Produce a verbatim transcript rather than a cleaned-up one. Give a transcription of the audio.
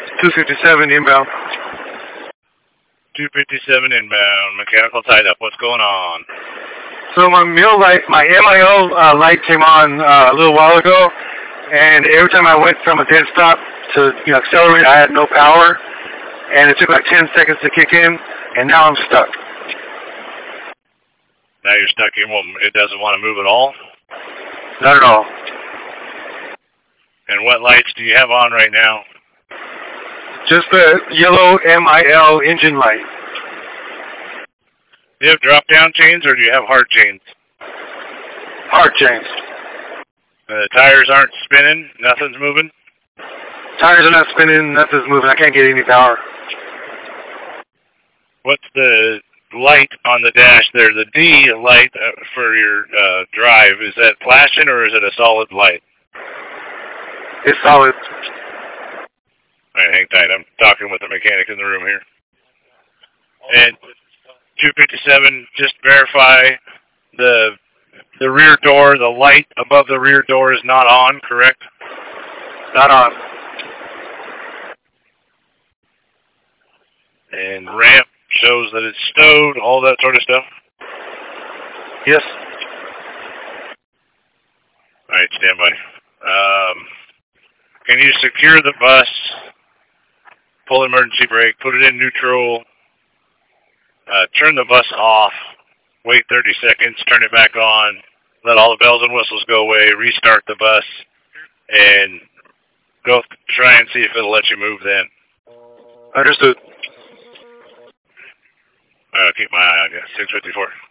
two fifty-seven inbound. two fifty-seven inbound, mechanical tied up. What's going on? So my meal light, my M I O uh, light came on uh, a little while ago, and every time I went from a dead stop to you know accelerate, I had no power, and it took like ten seconds to kick in, and now I'm stuck. Now you're stuck. It won't. It doesn't want to move at all. Not at all. And what lights do you have on right now? Just the yellow M I L engine light. Do you have drop-down chains or do you have hard chains? Hard chains. The tires aren't spinning? Nothing's moving? Tires are not spinning, nothing's moving. I can't get any power. What's the light on the dash there? The D light uh, for your uh, drive, is that flashing or is it a solid light? It's solid. All right, hang tight. I'm talking with the mechanic in the room here. And two fifty-seven, just verify the the rear door, the light above the rear door is not on, correct? Not on. And ramp shows that it's stowed, all that sort of stuff? Yes. All right, stand by. Um, can you secure the bus, pull emergency brake, put it in neutral, uh, turn the bus off, wait thirty seconds, turn it back on, let all the bells and whistles go away, restart the bus, and go try and see if it'll let you move then. Understood. Uh, keep my eye on you. six fifty-four.